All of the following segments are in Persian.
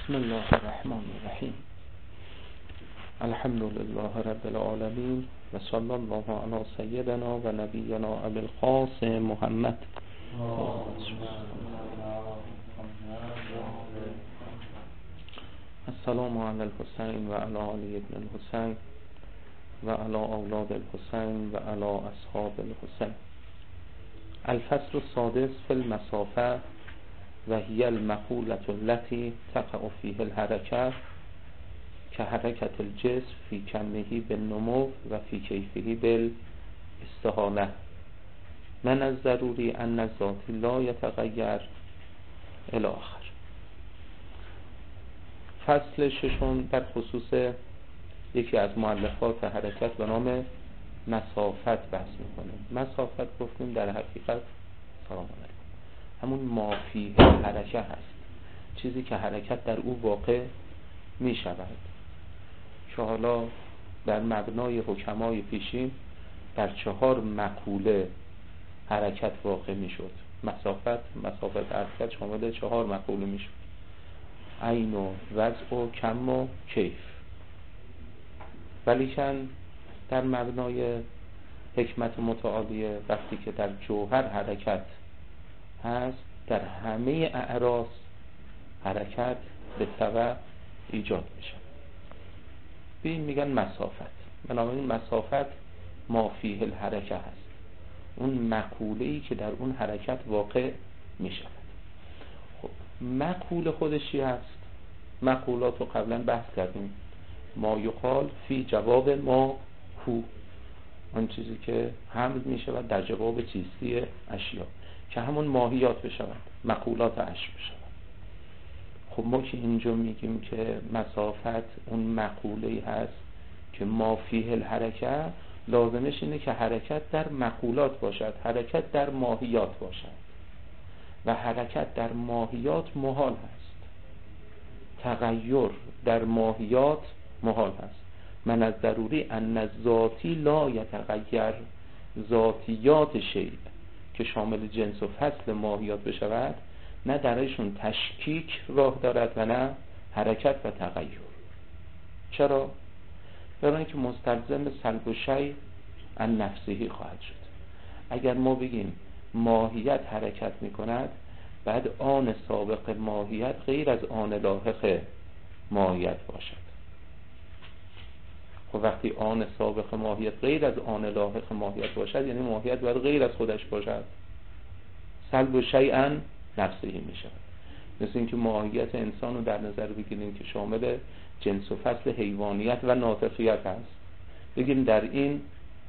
بسم الله الرحمن الرحیم. الحمد لله رب العالمین و صلی الله علی سیدنا و نبینا ابی القاسم محمد. السلام علی الحسین و علی علی ابن الحسین و علی اولاد الحسین و علی اصحاب الحسین. الفصل السادس فی المسافه و هی المقولة التي تقع فیه الحرکه که حرکت الجسم فی کمه بالنمو و فی کیفه بالاستحاله من الضروری ان الذات لا یتغیر الی آخر. فصل ششم در خصوص یکی از مؤلفات حرکت به نام مسافت بحث میکنه. مسافت گفتیم در حقیقت سلام علیکم همون ما فیه حرکه هست، چیزی که حرکت در او واقع می شود، که حالا در مبنای حکمای پیشین در 4 مقوله حرکت واقع می شد. مسافت حرکت شامل 4 مقوله می شد: عین و وضع و کم و کیف. ولیکن در مبنای حکمت متعالیه وقتی که در جوهر حرکت هست، در همه اعراض حرکت به تبع ایجاد میشه. به این میگن مسافت. بنابراین مسافت ما فیه الحرکه هست، اون مقوله‌ای که در اون حرکت واقع میشه. خب مقوله خودش چی هست؟ مقولات رو قبلا بحث کردیم. ما یقال فی جواب ما هو، اون چیزی که حمل میشه و در جواب چیستی اشیا، که همون ماهیات بشوند، مقولات اشیا بشوند. خب ما که اینجا میگیم که مسافت اون مقوله‌ای هست که ما فیه الحرکه، لازمش اینه که حرکت در مقولات باشد، حرکت در ماهیات باشد، و حرکت در ماهیات محال هست، تغییر در ماهیات محال هست. من از ضروری ان الذاتی لا یتغیر، ذاتیات شیء که شامل جنس و فصل ماهیات بشود نه درایشون تشکیک راه دارد و نه حرکت و تغییر. چرا؟ برای اینکه مستلزم سلب شیء عن نفسه خواهد شد. اگر ما بگیم ماهیت حرکت میکند، بعد آن سابق ماهیت غیر از آن لاحق ماهیت باشد. خب وقتی آن سابق ماهیت غیر از آن لاحق ماهیت باشد، یعنی ماهیت باید غیر از خودش باشد، سلب شیئا نفسه می شود. مثل اینکه ماهیت انسان رو در نظر بگیریم که شامل جنس و فصل حیوانیت و ناطقیت هست، بگیم در این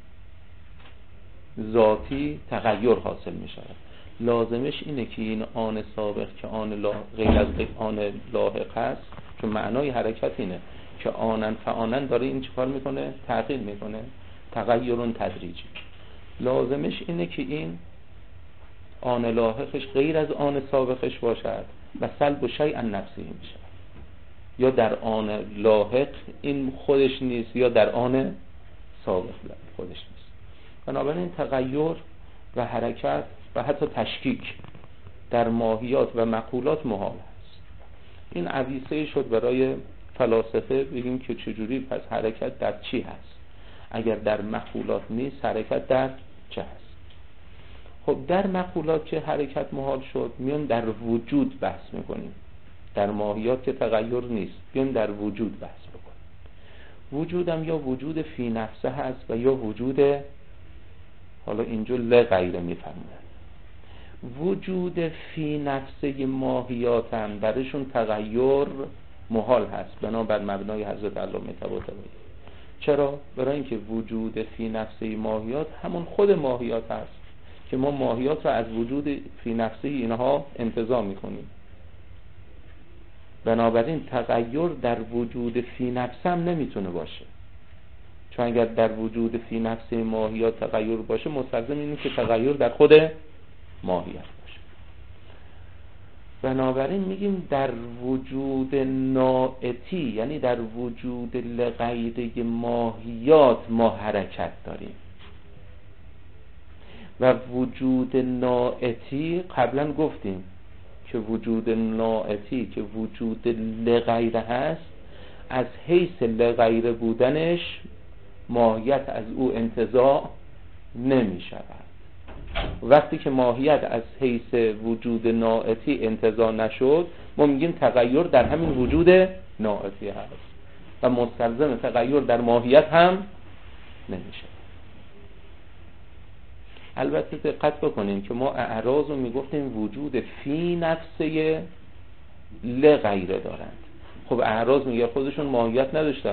ذاتی تغییر حاصل می شود. لازمش اینه که این آن سابق که غیر از آن لاحق هست، چون معنای حرکت اینه که آنن فآنن داره این چیکار میکنه؟ تغییر میکنه، تغییرون تدریجی. لازمش اینه که این آن لاحقش غیر از آن سابقش باشد و سلب شیء نفسی میشه، یا در آن لاحق این خودش نیست یا در آن سابق خودش نیست. بنابراین تغییر و حرکت و حتی تشکیک در ماهیات و مقولات محال هست. این عویصه شد برای فلاسفه بگیم که چجوری پس حرکت در چی هست؟ اگر در مقولات نیست، حرکت در چه هست؟ خب در مقولات که حرکت محال شد، میان در وجود بحث میکنیم. در ماهیات که تغییر نیست، بیان در وجود بحث بکنیم. وجودم یا وجود فی نفسه هست و یا وجود، حالا اینجا لغیره میفرمونه، وجود فی نفسه ماهیات هم برشون تغییر محال هست بنابر مبنای حضرت علامه طباطبایی. چرا؟ برای اینکه وجود فی نفسه ماهیات همون خود ماهیات هست که ما ماهیات رو از وجود فی نفسه اینها انتزاع میکنیم. بنابراین تغییر در وجود فی نفسه هم نمیتونه باشه، چون اگر در وجود فی نفسه ماهیات تغییر باشه، مستلزم اینه که تغییر در خود ماهیت باشه. بنابراین میگیم در وجود نائتی، یعنی در وجود لغیره ماهیات ما حرکت داریم، و وجود نائتی قبلا گفتیم که وجود ناعتی که وجود لغیره هست، از حیث لغیره بودنش ماهیت از او انتزاع نمی شود. وقتی که ماهیت از حیث وجود ناعتی انتزاع نشد، ما میگیم تغییر در همین وجود ناعتی هست و مستلزم تغییر در ماهیت هم نمیشه. البته دقت بکنیم که ما اعراض رو میگفتیم وجود فی نفسه لغیره دارند. خب اعراض میگه خودشون ماهیت نداشتن.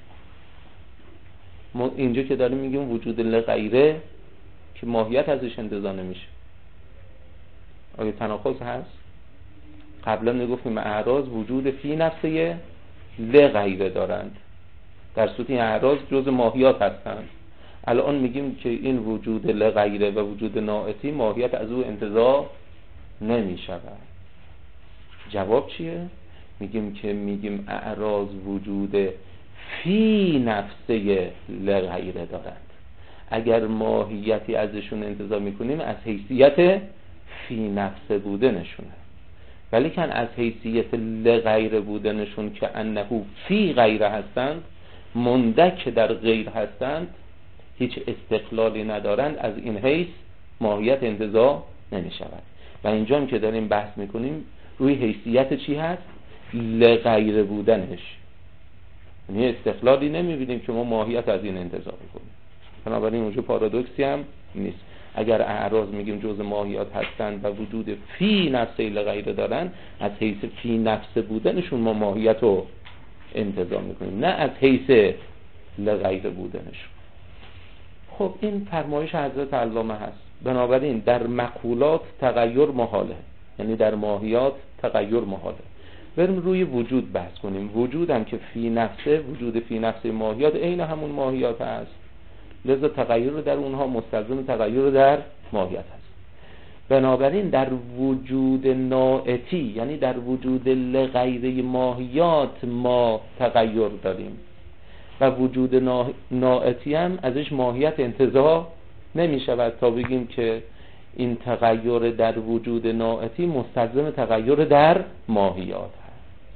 ما اینجا که داریم میگیم وجود لغیره که ماهیت ازش انتزاع نمیشه. آیا تناقض هست؟ قبلا میگفتیم اعراض وجود فی نفسه لغیره دارند، در صورت این اعراض جز ماهیات هستند. الان میگیم که این وجود لغیره و وجود ناعتی ماهیت از او انتزاع نمی شود. جواب چیه؟ میگیم اعراض وجود فی نفسه لغیره دارند. اگر ماهیتی ازشون انتزاع میکنیم از حیثیت فی نفسه بودنشونه، ولی کن از حیثیت لغیره بودنشون که انه فی غیره هستند، مندک در غیر هستند، هیچ استقلالی ندارند، از این حیث ماهیت انتزاع نمی شود. و اینجا هم که داریم بحث میکنیم روی حیثیت چی هست؟ لغیره بودنش. یعنی استقلالی نمیبینیم که ما ماهیت از این انتزاع بکنیم. بنابراین اونجا پارادوکسی هم نیست. اگر اعراض میگیم جزء ماهیات هستند و وجود فی نفسه لغیره دارن، از حیث فی نفسه بودنشون ما ماهیت رو انتزاع میکنیم، نه از حیث لغیره بودنشون. خب این فرمایش حضرت علامه هست. بنابراین در مقولات تغییر محاله، یعنی در ماهیات تغییر محاله. بریم روی وجود بحث کنیم. وجود هم که فی نفسه، وجود فی نفسه ماهیات عین همون ماهیات هست، لذا تغییر در اونها مستلزم تغییر در ماهیت هست. بنابراین در وجود ناعتی، یعنی در وجود لغیره ماهیات، ما تغییر داریم و وجود ناعتی هم ازش ماهیت انتزاع نمی شود تا بگیم که این تغییر در وجود ناعتی مستلزم تغییر در ماهیات هست.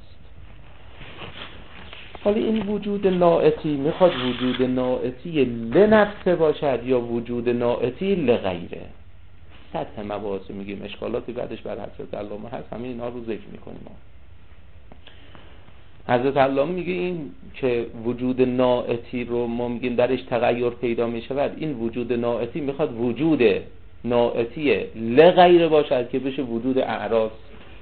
حالا این وجود ناعتی میخواد وجود ناعتی لنفسه باشد یا وجود ناعتی لغیره؟ سطح مباحث میگیم، اشکالاتی بعدش بر حضرت علامه هست، همین اینا رو ذکر میکنیم. حضرت علامه میگه این که وجود ناعتی رو ما میگیم درش تغییر پیدا میشود، این وجود ناعتی میخواد وجود ناعتی لغیره باشد که بشه وجود اعراض.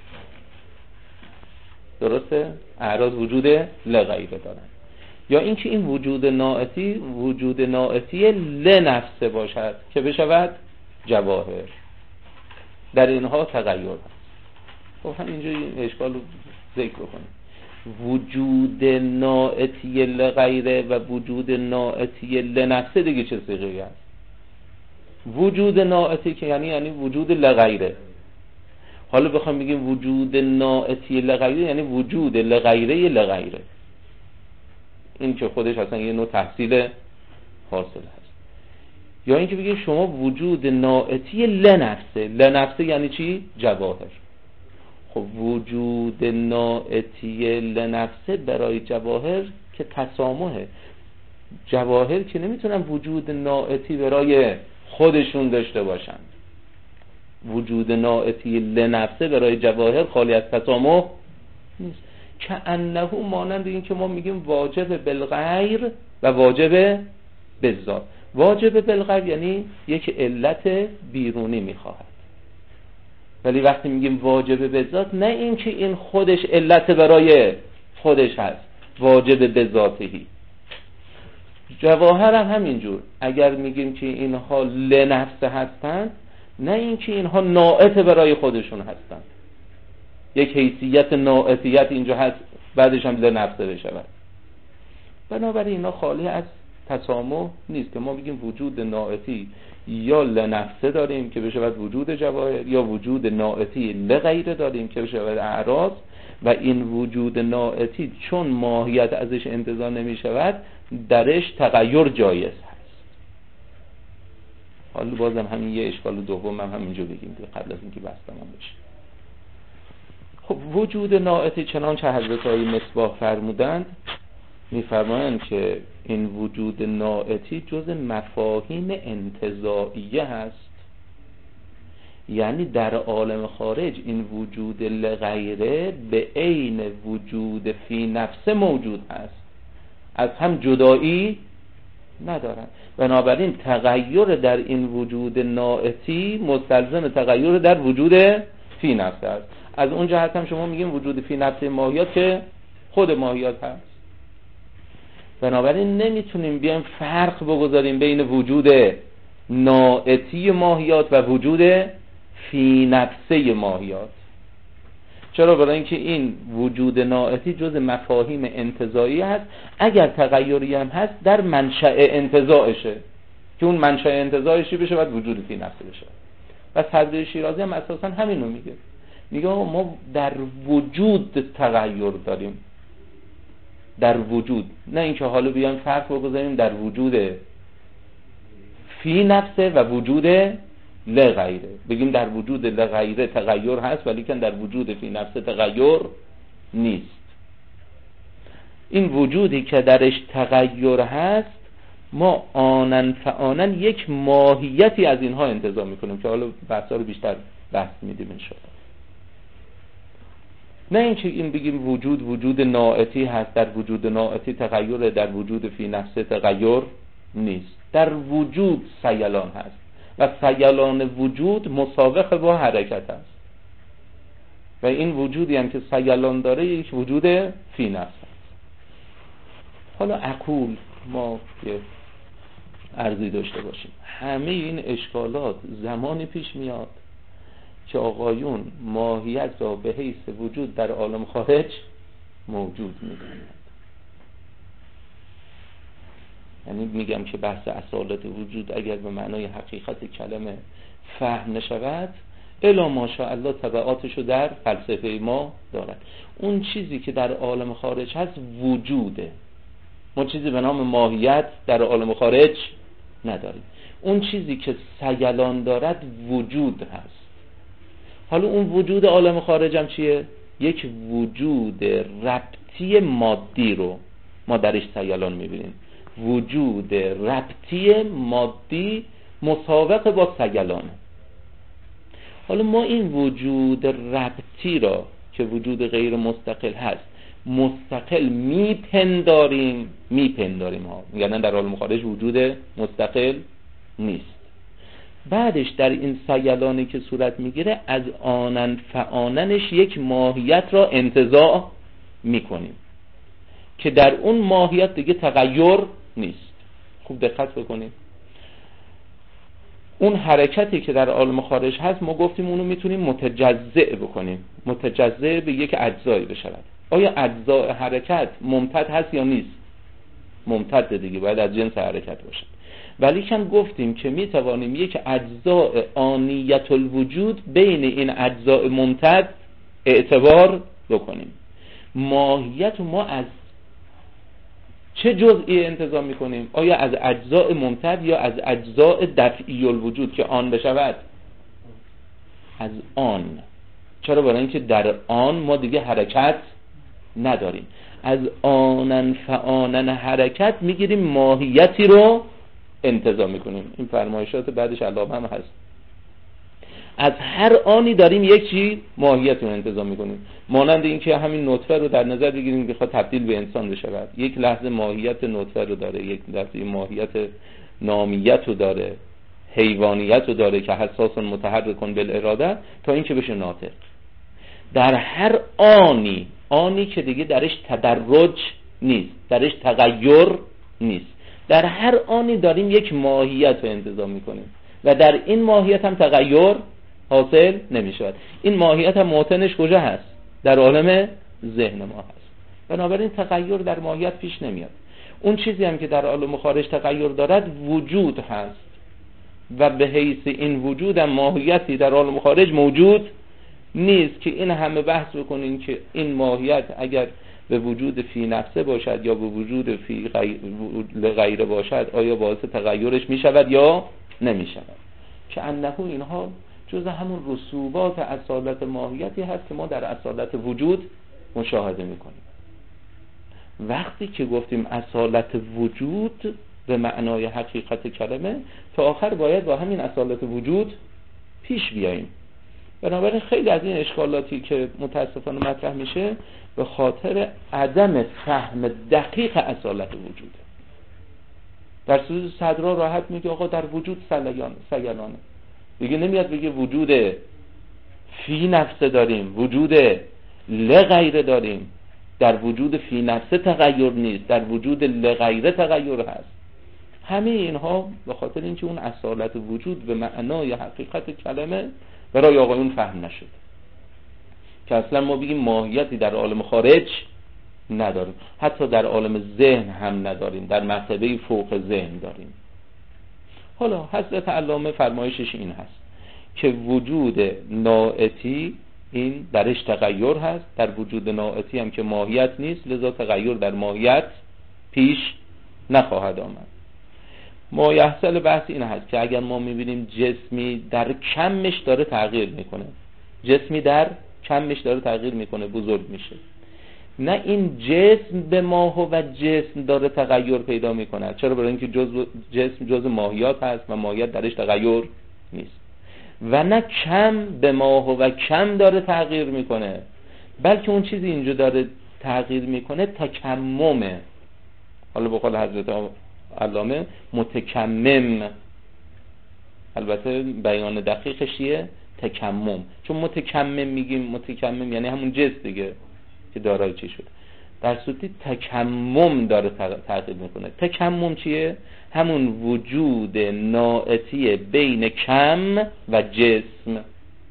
درسته؟ اعراض وجود لغیره دارن. یا اینکه این وجود ناعتی لنفسه باشد که بشود جواهر. در اینها تغییر هست. خب همینجا این اشکال رو ذکر کنیم. وجود ناعتی لغیره و وجود ناعتی لنفسه دیگه چه صیغه‌ای هست؟ وجود ناعتی که یعنی وجود لغیره. حالا بخوام بگیم وجود ناعتی لغیره یعنی وجود لغیره لغیره. این که خودش اصلا یه نوع تحصیل حاصل هست. یا اینکه بگیم شما وجود ناعتی لنفسه یعنی چی؟ جواهر. خب وجود ناعتی لنفسه برای جواهر که تسامحه. جواهر که نمیتونن وجود ناعتی برای خودشون داشته باشن. وجود ناعتی لنفسه برای جواهر خالی از تسامح نیست. که انه مانند این که ما میگیم واجب بالغیر و واجب بالذات. واجب بالغیر یعنی یک علت بیرونی میخواهد، ولی وقتی میگیم واجب بالذات نه این که این خودش علت برای خودش هست، واجب بذاتهی. جواهر هم همینجور، اگر میگیم که اینها لنفسه هستند نه این که اینها ناعت برای خودشون هستند، یک حیثیت ناعتیت اینجا هست بعدش هم لنفسه بشود. بنابراین اینا خالی از تسامح نیست که ما بگیم وجود ناعتی یا لنفسه داریم که بشود وجود جواهر، یا وجود ناعتی لغیره داریم که بشود اعراض، و این وجود ناعتی چون ماهیت ازش انتزاع نمی شود درش تغییر جایز هست. حالا بازم همین یه اشکال دوم هم همینجا بگیم که قبل از اینکه بحث تمام بشه. خب وجود ناعتی چنانچه حضرت آقای مصباح فرمودند، میفرمایند که این وجود ناعتی جز مفاهیم انتزاعیه هست، یعنی در عالم خارج این وجود لغیره به عین وجود فی نفسه موجود هست، از هم جدایی ندارن. بنابراین تغییر در این وجود ناعتی مستلزم تغییر در وجود فی نفسه است. از اون جهت هم شما میگیم وجود فی نفسه ماهیات که خود ماهیات هست. بنابراین نمیتونیم بیایم فرق بگذاریم بین وجود ناعتی ماهیات و وجود فی نفسه ماهیات. چرا؟ برای اینکه این وجود ناعتی جز مفاهیم انتزاعی هست، اگر تغیری هم هست در منشأ انتزاعشه، که اون منشأ انتزاعشی بشه باید وجود فی نفسه بشه. و صدر شیرازی هم اساسا همینو میگه ما در وجود تغییر داریم، در وجود، نه اینکه حالا بیان فرق بگذاریم در وجود فی نفسه و وجود لغیره، بگیم در وجود لغیره تغییر هست ولی که در وجود فی نفسه تغییر نیست. این وجودی که درش تغییر هست ما آنن فآنن یک ماهیتی از اینها انتزاع میکنیم که حالا بحثا رو بیشتر بحث میدیم انشاءالله. نه اینکه این بگیم وجود ناعتی هست، در وجود ناعتی تغییر، در وجود فی نفسه تغییر نیست. در وجود سیلان هست و سیلان وجود مسابقه با حرکت است و این وجودی هم که سیلان داره یک وجود فی نفس است. حالا عقول ما یه عرضی داشته باشیم، همه این اشکالات زمانی پیش میاد که آقایون ماهیت را به حیث وجود در عالم خارج موجود می‌دانند. یعنی میگم که بحث اصالت وجود اگر به معنای حقیقت کلمه فهم نشود، الا ماشاءالله تبعاتشو در فلسفه ما دارد. اون چیزی که در عالم خارج هست وجوده، ما چیزی به نام ماهیت در عالم خارج نداریم. اون چیزی که سیلان دارد وجود هست. حالا اون وجود عالم خارج هم چیه؟ یک وجود ربطی مادی رو ما درش سیلان میبینیم. وجود ربطی مادی مسابقه با سیلانه. حالا ما این وجود ربطی را که وجود غیر مستقل هست مستقل میپنداریم ها، یعنی در عالم خارج وجود مستقل نیست. بعدش در این سیلانی که صورت میگیره از آنن فآننش یک ماهیت را انتزاع میکنیم که در اون ماهیت دیگه تغییر نیست. خوب دقت بکنید، اون حرکتی که در عالم خارج هست ما گفتیم اونو میتونیم متجزع بکنیم، متجزع به یک اجزایی بشود. آیا اجزاء حرکت ممتد هست یا نیست؟ ممتد دیگه، باید از جنس حرکت باشه. ولی کم گفتیم که میتوانیم یک اجزاء آنیت الوجود بین این اجزاء ممتد اعتبار بکنیم. ماهیت ما از چه جزئی انتزاع میکنیم؟ آیا از اجزاء ممتد یا از اجزاء دفعی الوجود که آن بشود؟ از آن. چرا؟ برای اینکه در آن ما دیگه حرکت نداریم. از آنن فآنن حرکت میگیریم ماهیتی رو انتزاع میکنیم. این فرمایشات بعدش علامه هم هست. از هر آنی داریم یک چیز ماهیت رو انتزاع میکنیم. مانند این که همین نطفه رو در نظر بگیریم که بخواد تبدیل به انسان بشه، یک لحظه ماهیت نطفه رو داره، یک لحظه ماهیت نامیت رو داره، حیوانیت رو داره که حساس متحرکن بالاراده تا این که بشه ناطق. در هر آنی که دیگه درش تدرج نیست، درش تغییر نیست، در هر آنی داریم یک ماهیت رو انتزاع میکنیم و در این ماهیت هم تغییر حاصل نمیشود. این ماهیت هم موطنش کجا هست؟ در عالم ذهن ما هست. بنابراین تغییر در ماهیت پیش نمیاد. اون چیزی هم که در عالم خارج تغییر دارد وجود هست و به حیث این وجود هم ماهیتی در عالم خارج موجود نیست که این همه بحث بکنین که این ماهیت اگر به وجود فی نفسه باشد یا به وجود فی غیره باشد آیا باعث تغییرش می شود یا نمی شود. که انه اینها جز همون رسوبات اصالت ماهیتی هست که ما در اصالت وجود مشاهده میکنیم. وقتی که گفتیم اصالت وجود به معنای حقیقت کلمه، تا آخر باید با همین اصالت وجود پیش بیاییم. بنابراین خیلی از این اشکالاتی که متاسفانه مطرح میشه به خاطر عدم فهم دقیق اصالت وجوده. در صورت صدرا راحت میگه آقا در وجود سیلانه، دیگه نمیاد بگه وجود فی نفسه داریم، وجود لغیره داریم. در وجود فی نفسه تغییر نیست، در وجود لغیره تغییر هست. همه اینها به خاطر اینکه اون اصالت وجود به معنای حقیقت کلمه برای آقایون فهم نشد، که اصلا ما بگیم ماهیتی در عالم خارج نداریم، حتی در عالم ذهن هم نداریم، در مرتبه فوق ذهن داریم. حالا حضرت علامه فرمایشش این هست که وجود ناعتی این درش تغییر هست، در وجود ناعتی هم که ماهیت نیست، لذا تغییر در ماهیت پیش نخواهد آمد. ما یحصل بحث این هست که اگر ما میبینیم جسمی در کمش داره تغییر میکنه، جسمی در کمش داره تغییر میکنه، بزرگ میشه، نه این جسم به ماه و جسم داره تغییر پیدا میکنه. چرا؟ برای اینکه جسم جز ماهیات هست و ماهیت درش تغییر نیست. و نه کم به ماه و کم داره تغییر میکنه، بلکه اون چیزی اینجا داره تغییر میکنه تکممه. حالا به قول حضرت علامه متکمم، البته بیان دقیقش چیه؟ تکمم. چون متکمم میگیم، متکمم یعنی همون جسم دیگه که دارای چی شده، در صورتی تکمم داره تغییر میکنه. تکمم چیه؟ همون وجود ناعتی بین کم و جسم،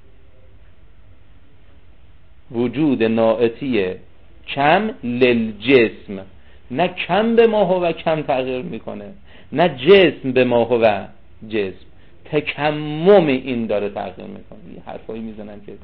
وجود ناعتی کم للجسم، نه کم به ماه و کم تغییر میکنه، نه جسم به ماه و جسم، تکمم این داره تغییر میکنه. یه حرفایی میزنن که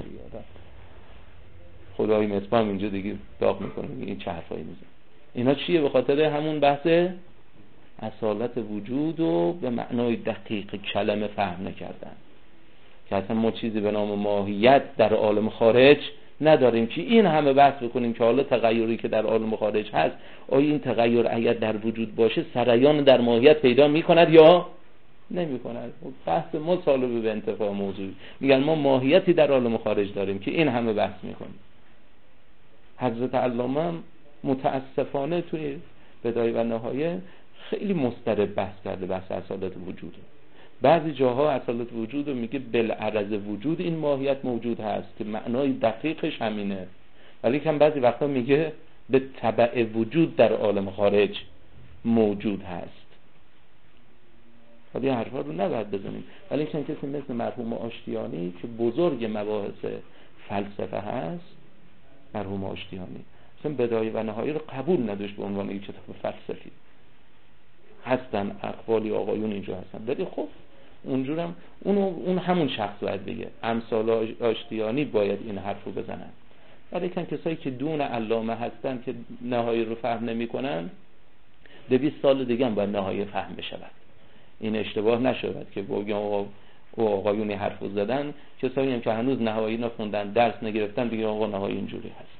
خدای مصباح اینجا دیگه داغ میکنه، این چه حرفایی میزنن. اینا چیه؟ به خاطر همون بحث اصالت وجود رو به معنای دقیق کلمه فهم نکردن، که اصلا ما چیزی به نام ماهیت در عالم خارج نداریم که این همه بحث بکنیم که حالا تغییری که در عالم خارج هست، آیا این تغییر اگر در وجود باشه سریان در ماهیت پیدا میکند یا نمی کند؟ بحث مطالبه به انتفاع موضوعی. میگن ما ماهیتی در عالم خارج داریم که این همه بحث میکنیم. حضرت علامه متاسفانه توی بدایه و نهایه خیلی مضطرب بحث کرده، بحث اصالت وجود. بعضی جاها اصالت وجود رو میگه بالعرض وجود این ماهیت موجود هست که معنای دقیقش همینه، ولی که بعضی وقتا میگه به تبع وجود در عالم خارج موجود هست. ولی حرفا رو نباید بزنیم. ولی چون کسی مثل مرحوم آشتیانی که بزرگ مباحث فلسفه هست، مرحوم آشتیانی اصلا بدایه و نهایه رو قبول نداشت به عنوان یک کتاب فلسفی. هستن اقوالی آقایون اینجا هستن، ولی خب اونجورم اون همون شخص باید بگه، امثال آشتیانی باید این حرف رو بزنن. ولی کسایی که دون علامه هستن که نهایه رو فهم نمی کنن، 200 سال دیگه هم باید نهایه فهم بشود. این اشتباه نشود که بگم او آقایونی حرف رو زدن، کسایی هم که هنوز نهایی نخوندن، درس نگرفتن، دیگه آقا نهایی اینجوری هست.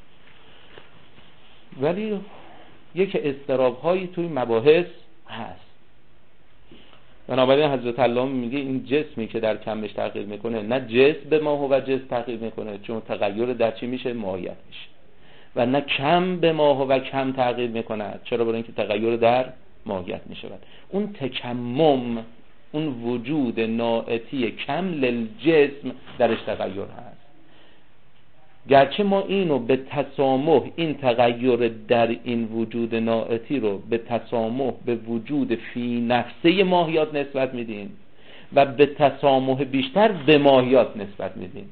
ولی یک اضطراب هایی توی مباحث هست. بنابراین حضرت علامه میگه این جسمی که در کمش تغییر میکنه، نه جسم به ماه و جسم تغییر میکنه، چون تغییر در چی میشه؟ ماهیت میشه. و نه کم به ماه و کم تغییر میکنه، چرا؟ برای اینکه تغییر در ماهیت میشه. اون تکمم، اون وجود ناعتی کم للجسم درش تغییر هست. گرچه ما اینو به تسامح، این تغییر در این وجود ناعتی رو به تسامح به وجود فی نفسه ماهیات نسبت میدیم و به تسامح بیشتر به ماهیات نسبت میدیم.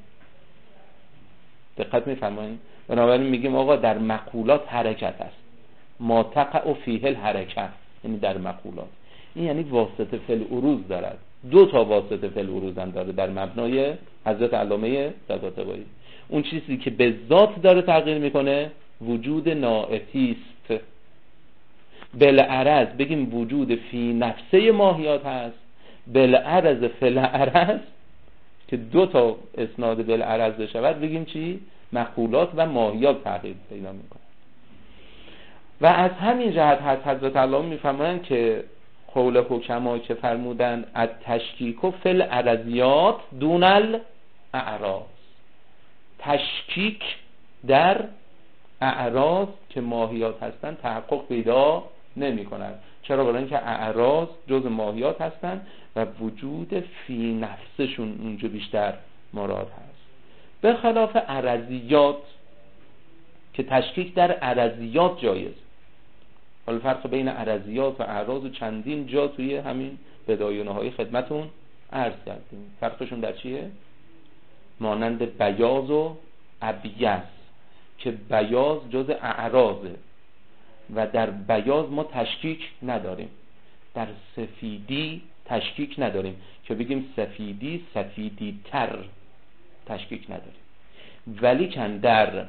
دقت میفرمایید؟ بنابراین میگیم آقا در مقولات حرکت هست، ما تقع فیه الحرکت، یعنی در مقولات. این یعنی واسطه فی العروض دارد. 2 تا واسطه فی العروض هم داره در مبنای حضرت علامه طباطبایی. اون چیزی که به ذات داره تغییر میکنه وجود ناعتی است. بالعرض بگیم وجود فی نفسه ماهیات هست، بالعرض فی العرض که دو تا اسناد بالعرض بشود بگیم چی؟ مخولات و ماهیات تغییر پیدا میکنه. و از همین جهت حضرت علامه میفهمن که قول حکما که فرمودن التشکیک فی الارضیات دون الاعراض، تشکیک در اعراض که ماهیات هستن تحقق پیدا نمی کند. چرا؟ برای اینکه اعراض جز ماهیات هستن و وجود فی نفسشون اونجا بیشتر مراد هست، به خلاف ارضیات که تشکیک در ارضیات جایز. حالا فرق بین ارضیات و اعراض چندین جا توی همین بدایونه‌های خدمتون عرض کردیم. فرقشون در چیه؟ مانند بیاض و ابیض که بیاض جز اعراضه و در بیاض ما تشکیک نداریم، در سفیدی تشکیک نداریم که بگیم سفیدی سفیدی تر، تشکیک نداریم. ولی کن در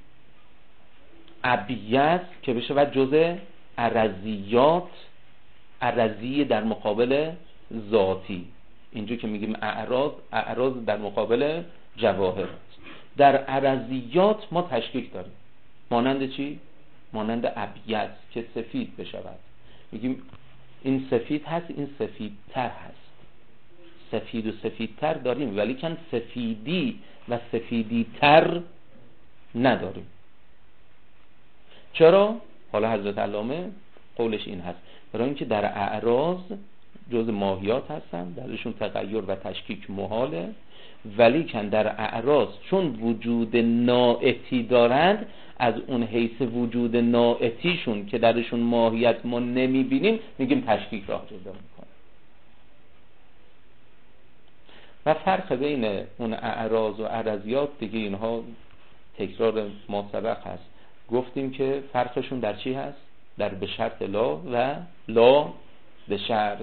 ابیض که بشه و جز ارضیات، ارضی در مقابل ذاتی، اینجا که میگیم اعراض در مقابل جواهر. در ارضیات ما تشکیک داریم. مانند چی؟ مانند ابیض که سفید بشود، میگیم این سفید هست، این سفید تر هست. سفید و سفید تر داریم ولی کن سفیدی و سفیدی تر نداریم. چرا؟ حالا حضرت علامه قولش این هست برای اینکه در اعراض جز ماهیات هستن، درشون تغییر و تشکیک محاله، ولی کن در اعراض چون وجود ناعتی دارند، از اون حیث وجود ناعتیشون که درشون ماهیت ما نمیبینیم میگیم تشکیک راه پیدا میکنه. و فرق بین اون اعراض و ارضیات دیگه اینها تکرار ما سبق هست. گفتیم که فرقشون در چی هست؟ در به شرط لا و لا به شرط،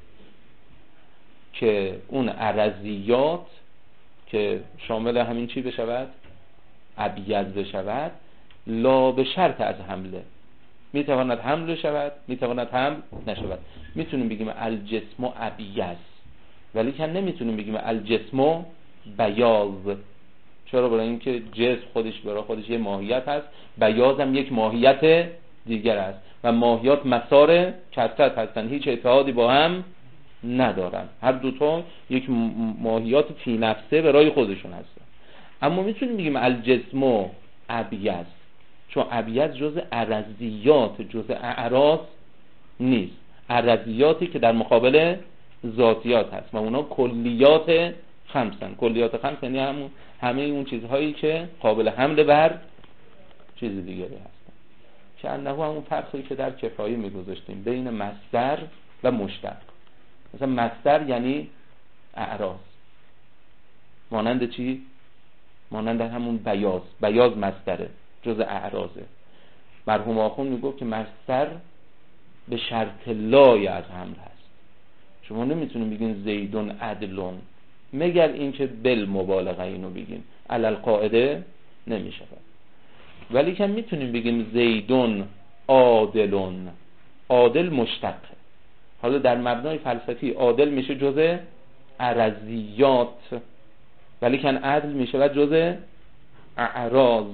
که اون ارضیات که شامل همین چی بشود؟ ابیض بشود، لا به شرط از حمله، میتواند حمل شود میتواند حمل نشود. میتونیم بگیم الجسم ابیض ولی که نمیتونیم بگیم الجسم بیاض. چرا؟ برای اینکه جسم خودش برای خودش یه ماهیت هست، بیاض هم یک ماهیت دیگر است و ماهیات مسار کثرت هستن، هیچ اتحادی با هم ندارن، هر دوتا یک ماهیات فی نفسه برای خودشون هستن. اما میتونیم بگیم الجسم ابیض، چون ابیض جز ارضیات، جز اعراض نیست. ارضیاتی که در مقابل ذاتیات هست و اونا کلیات خمسن. کلیات خمس یعنی همه اون چیزهایی که قابل حمل بر چیز دیگری هستن، که انه همون فرقی که در کفایه میگذاشتیم بین مصدر و مشتق. مثلا مصدر یعنی اعراض، مانند چی؟ مانند همون بیاض. بیاض مصدره، جز اعراضه. مرحوم آخوند میگفت که مصدر به شرط لای از حمل هست. شما نمیتونین بگین زیدون عدلون مگر اینکه بل مبالغه اینو بگین، علل قاعده نمیشه. ولی که میتونیم بگیم زیدون عادلون، عادل مشتقه. حالا در مبنای فلسفی عادل میشه جزء ارضیات ولی که عدل میشه و جزء اعراض،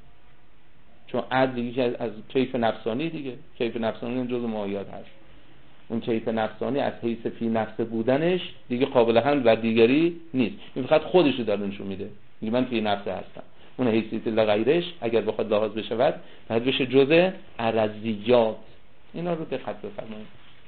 چون عدل دیگه از کیف نفسانی دیگه، کیف نفسانی جزء ماهیات هست. اون کیف نفسانی از حیث فی نفس بودنش دیگه قابل حمل و دیگری نیست، این فقط خودشو داره نشون میده، میگه من فی نفسه هستم. اون حیثیت لغیرش اگر بخواد لحاظ بشود باید بشه جزء ارضیات. اینا رو دقت بفرمایید.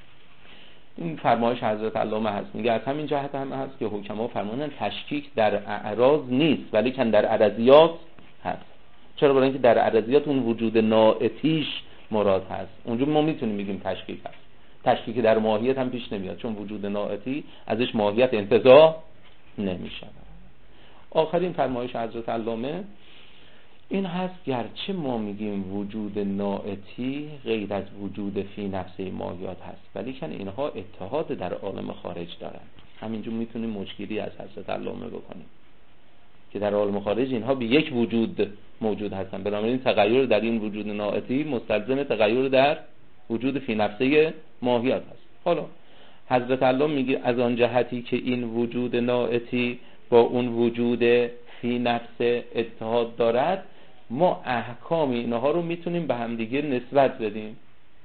این فرمایش حضرت علامه هست، میگه از همین جهت هم هست که حکما فرمودن تشکیک در اعراض نیست ولی کن در ارضیات هست. چرا؟ برای اینکه در ارضیات اون وجود ناعتیش مراد هست. اونجا ما میتونیم بگیم تشکیک هست. تشکیک در ماهیت هم پیش نمیاد چون وجود ناعتی ازش ماهیت انتزاع نمیشه. آخرین فرمایش حضرت علامه این هست گرچه ما میگیم وجود ناعتی غیر از وجود فی نفسه ماهیات هست ولی که اینها اتحاد در عالم خارج دارن. همینجور میتونیم مشکلی از حضرت علامه بکنیم که در عالم خارج اینها به یک وجود موجود هستن، بنابراین تغییر در این وجود ناعتی مستلزم تغییر در وجود فی نفسه ماهیات هست. حالا حضرت علامه میگه از آن جهتی که این وجود ناعتی با اون وجود فی نفس اتحاد دارد، ما احکام اینها رو میتونیم به همدیگه نسبت بدیم.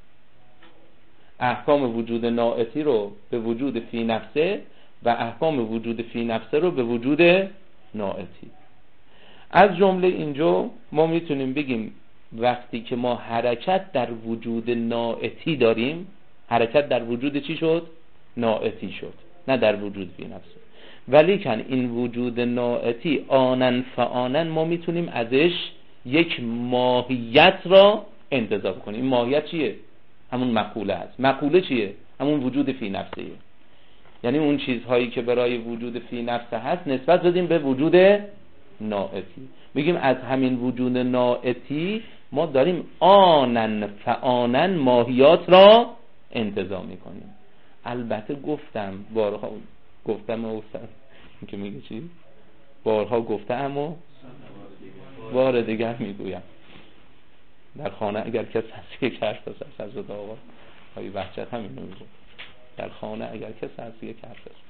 احکام وجود ناعتی رو به وجود فی نفسه و احکام وجود فی نفسه رو به وجود ناعتی. از جمله اینجا ما میتونیم بگیم وقتی که ما حرکت در وجود ناعتی داریم، حرکت در وجود چی شد؟ ناعتی شد، نه در وجود فی نفسه. ولیکن این وجود ناعتی آنن فآنن ما میتونیم ازش یک ماهیت را انتزاع کنیم. این ماهیت چیه؟ همون مقوله هست. مقوله چیه؟ همون وجود فی نفسه. یعنی اون چیزهایی که برای وجود فی نفسه هست نسبت بدیم به وجود ناعتی. میگیم از همین وجود ناعتی ما داریم آنن فآنن ماهیات را انتزاع میکنیم. البته بارها گفتم و این که میگه چی؟ بارها گفتم و بار دیگر میگویم. در خانه اگر کس هست یک حرف هست از حضرت آقا های وحشت همین رو میگه. در خانه اگر کس هست یک حرف هست.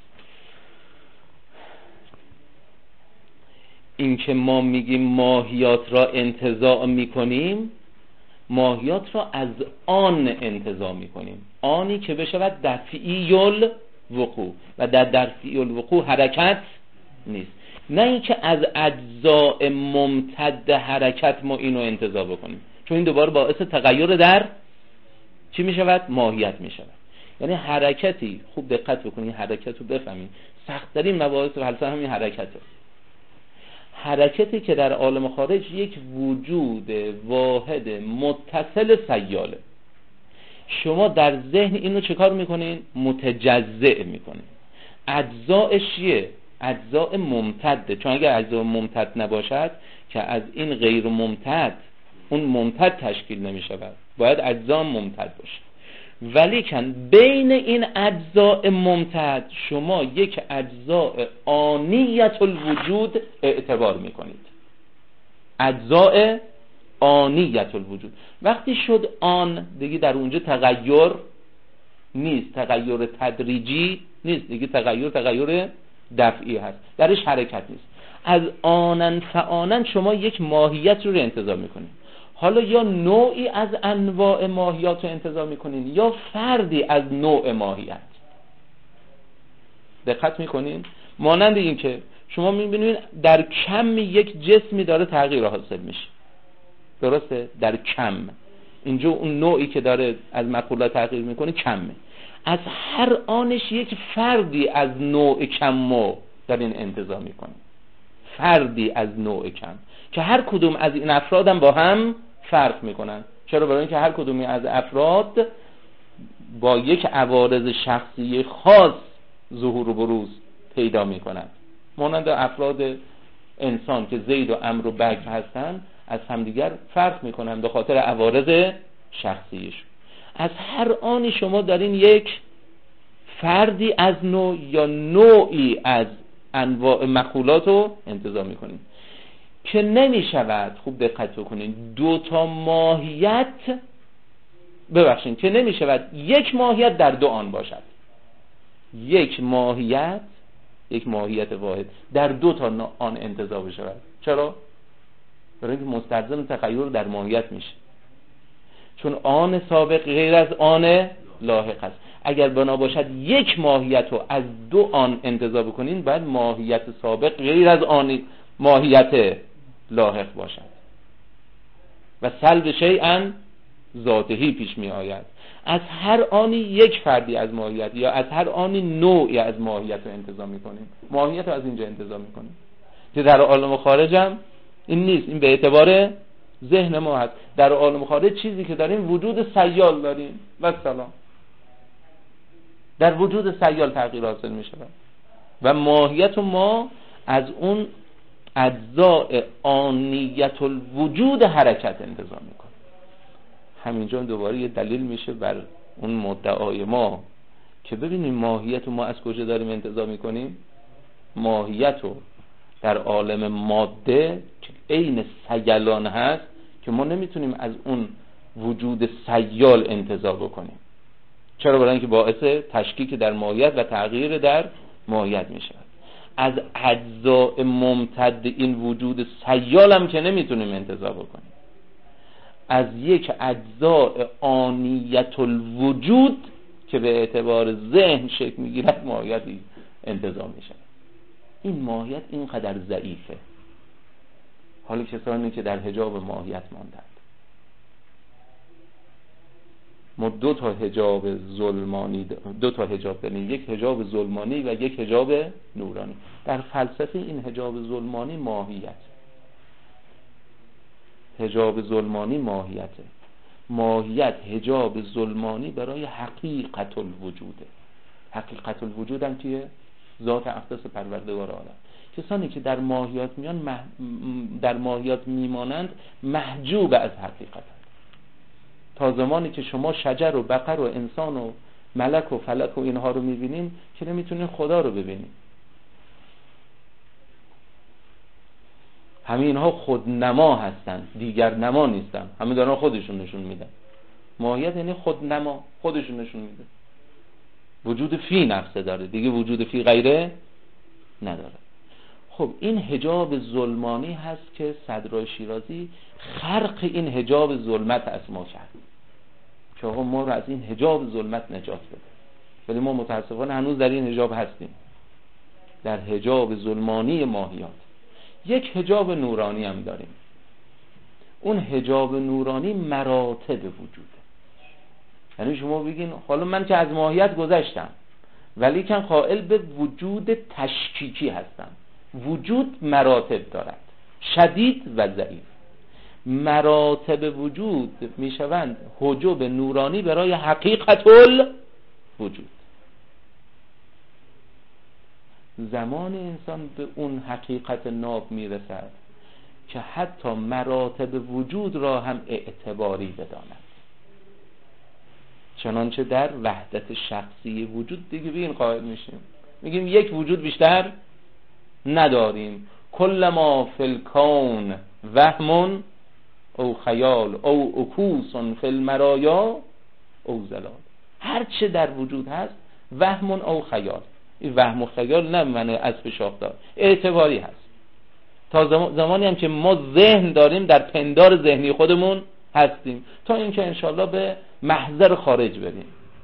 این که ما میگیم ماهیات را انتزاع میکنیم، ماهیات را از آن انتزاع میکنیم، آنی که بشود دفعی الوقوع و در دفعی الوقوع حرکت نیست. نه اینکه از اجزاء ممتد حرکت ما اینو انتزاع بکنیم، چون این دوباره باعث تغییر در چی میشود؟ ماهیت میشود. یعنی حرکتی، خوب دقت بکنید حرکت رو بفهمید، سخت‌ترین مباحث فلسفه همین حرکته. حرکتی که در عالم خارج یک وجود واحد متصل سیاله. شما در ذهن اینو چه کار میکنین؟ متجزع میکنین. اجزاءش چیه؟ اجزاء ممتده، چون اگر اجزاء ممتد نباشد که از این غیر ممتد اون ممتد تشکیل نمیشود، باید اجزاء ممتد باشه. ولیکن بین این اجزاء ممتد شما یک اجزاء آنیت الوجود اعتبار میکنید. اجزاء آنیت الوجود وقتی شد آن، دیگه در اونجا تغییر نیست، تغییر تدریجی نیست، دیگه تغییر دفعی هست، درش حرکت نیست. از آنن فآنن شما یک ماهیت رو انتزاع میکنید. حالا یا نوعی از انواع ماهیات رو انتزاع میکنین یا فردی از نوع ماهیت. دقت میکنین؟ مانند این که شما میبینید در کم یک جسمی داره تغییر حاصل میشه، درسته؟ در کم اینجا اون نوعی که داره از مقولات تغییر میکنه کمه. از هر آنش یک فردی از نوع کم دارین انتزاع میکنین، فردی از نوع کم که هر کدوم از این افراد هم با هم فرق میکنن. چرا؟ برای اینکه هر کدومی از افراد با یک عوارض شخصی خاص ظهور و بروز پیدا میکنن. مانند افراد انسان که زید و عمرو و بکر هستن از همدیگر فرق میکنن به خاطر عوارض شخصیش. از هر آنی شما دارین یک فردی از نوع یا نوعی از انواع مخولات رو انتزاع میکنین که نمیشود، خوب دقت بکنین، دو تا ماهیت که نمیشود یک ماهیت در دو آن باشد. یک ماهیت واحد در دو تا آن انتزاع بشود. چرا؟ برای اینکه مستلزم تغییر در ماهیت میشه، چون آن سابق غیر از آن لاحق است. اگر بنا باشد یک ماهیت رو از دو آن انتزاع بکنین، باید ماهیت سابق غیر از آن ماهیت لاحق باشد و سلب شیئا ذاتهی پیش می آید. از هر آنی یک فردی از ماهیت یا از هر آنی نوعی از ماهیت رو انتزاع میکنیم. ماهیت رو از اینجا انتزاع میکنیم که در عالم خارج هم این نیست، این به اعتبار ذهن ما هست. در عالم خارج چیزی که داریم وجود سیال داریم و سلام، در وجود سیال تغییر حاصل می شود و ماهیت ما از اون اجزاء آنیت الوجود حرکت انتزاع میکنه. همینجا دوباره یه دلیل میشه بر اون مدعای ما که ببینیم ماهیت ما از کجا داریم انتزاع میکنیم. ماهیت رو در عالم ماده که عین سیالان هست که ما نمیتونیم از اون وجود سیال انتزاع بکنیم. چرا؟ برای اینکه باعث تشکیک در ماهیت و تغییر در ماهیت میشه. از اجزاء ممتد این وجود سیال هم که نمیتونیم انتزاع بکنیم. از یک اجزاء آنیت الوجود که به اعتبار ذهن شکل میگیرد ماهیتی انتزاع میشه. این ماهیت اینقدر ضعیفه. حالا کسانی که در حجاب ماهیت ماندند، ما دو تا حجاب داریم، یک حجاب ظلمانی و یک حجاب نورانی. در فلسفه این حجاب ظلمانی ماهیت، حجاب ظلمانی ماهیته. ماهیت حجاب ظلمانی برای حقیقت الوجوده. حقیقت الوجود هم که ذات اقدس پروردگار عالم. کسانی که در ماهیت میان در ماهیت میمانند محجوب از حقیقت. تا زمانی که شما شجر و بقر و انسان و ملک و فلک و اینها رو میبینین که نمیتونین خدا رو ببینین. همه اینها خودنما هستن، دیگر نما نیستن. همه دارن خودشون نشون میدن. ماهیت یعنی خودنما، خودشون نشون میده. وجود فی نفسه داره، دیگه وجود فی غیره نداره. خب این حجاب ظلمانی هست که صدرای شیرازی خرق این حجاب ظلمت از ما کرد که آقا ما رو از این حجاب ظلمت نجات بده. ولی ما متاسفانه هنوز در این حجاب هستیم، در حجاب ظلمانی ماهیات. یک حجاب نورانی هم داریم. اون حجاب نورانی مراتب وجوده. یعنی شما بگین حالا من که از ماهیت گذشتم ولی کن قائل به وجود تشکیکی هستم. وجود مراتب دارد، شدید و ضعیف. مراتب وجود میشوند حجاب نورانی برای حقیقت الوجود. زمان انسان به اون حقیقت ناب میرسد که حتی مراتب وجود را هم اعتباری بداند. چنانچه در وحدت شخصی وجود دیگه به این قائل میشیم، میگیم یک وجود بیشتر نداریم. کل ما فی الکون وهم او خیال او عکوس فی المرایا او زلال. هر چه در وجود هست وهم او خیال. این وهم و خیال نه معنی اسب شاخدار، اعتباری هست. تا زمانی هم که ما ذهن داریم در پندار ذهنی خودمون هستیم، تا اینکه انشالله به محضر خارج بریم،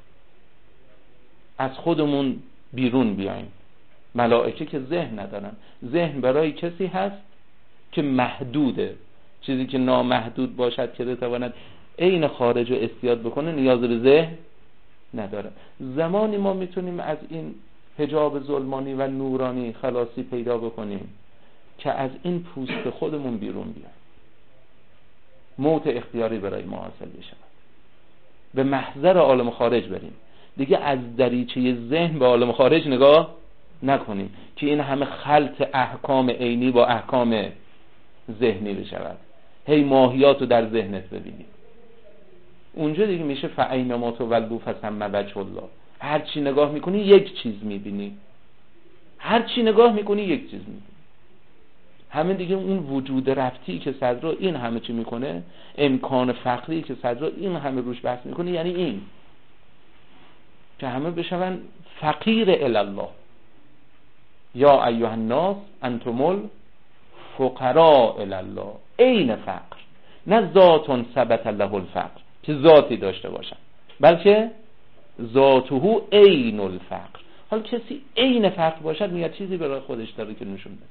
از خودمون بیرون بیایم. ملائکه که ذهن ندارن. ذهن برای کسی هست که محدوده. چیزی که نامحدود باشد که بتواند عین خارج رو اصطیاد بکنه نیاز به ذهن نداره. زمانی ما میتونیم از این حجاب ظلمانی و نورانی خلاصی پیدا بکنیم که از این پوست خودمون بیرون بیایم، موت اختیاری برای ما حاصل بشه، به محضر عالم خارج بریم. دیگه از دریچه ذهن به عالم خارج نگاه نکنیم که این همه خلط احکام عینی با احکام ذهنی بشود. هی ماهیات رو در ذهنت ببینید. اونجا دیگه میشه فاینما تولوا فثم وجه الله. هر چی نگاه میکنی یک چیز میبینی، هر چی نگاه میکنی یک چیز میبینی. همین دیگه اون وجود رفتی که صدر این همه چی میکنه، امکان فقری که صدر این همه روش بحث میکنه، یعنی این که همه بشون فقیر الی الله. یا ایها الناس انتم الفقراء الی الله. عین فقر، نه ذات ثبت له الفقر که ذاتی داشته باشن، بلکه ذاته عین الفقر. حال کسی عین فقر باشد میاد چیزی برای خودش داره که نشون بده،